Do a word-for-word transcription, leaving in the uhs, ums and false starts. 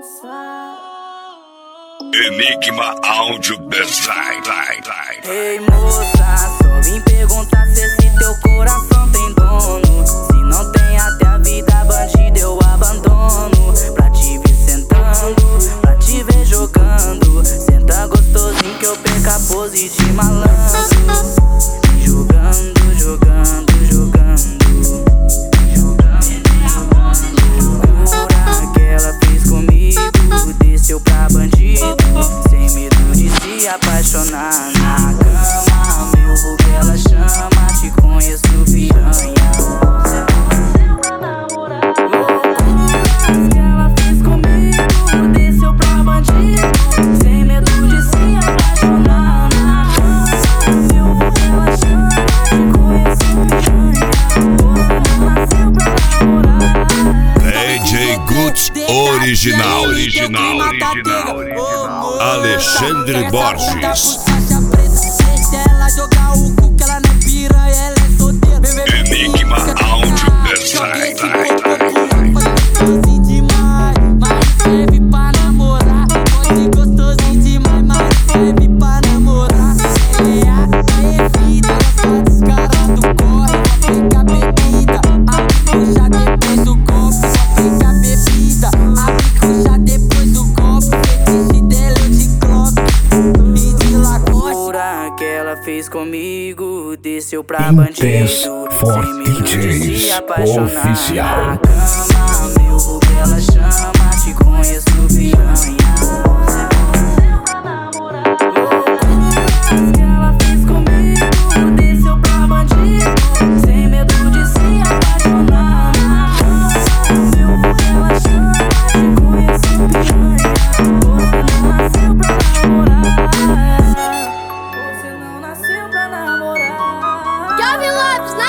Enigma Audio Design. Ei moça, só vim perguntar se esse teu coração tem dono. Se não tem, até a vida bandida eu abandono. Pra te ver sentando, pra te ver jogando. Senta gostosinho que eu perco a pose de malandro. Jogando, jogando, jogando. Loucura que ela fez comigo, desceu pra bandido, sem medo de se apaixonar. Na cama, meu vulgo ela chama, te conheço piranha. Loucura que ela fez comigo, desceu pra bandido, sem medo de se apaixonar. Na cama, meu vulgo ela chama, te conheço piranha. Você nasceu pra namorar. D J Guts original, original, original, original. Alexandre Borges. Enigma Audio Design. Fez comigo, desceu pra bandido, sem medo de se apaixonar. Na cama, meu vulgo ela chama, te conheço piranha. Loucura que ela fez comigo, desceu pra bandido, sem medo de se apaixonar. Na cama, meu vulgo ela chama, te conheço piranha. Você não nasceu pra namorar. Calvin Lopes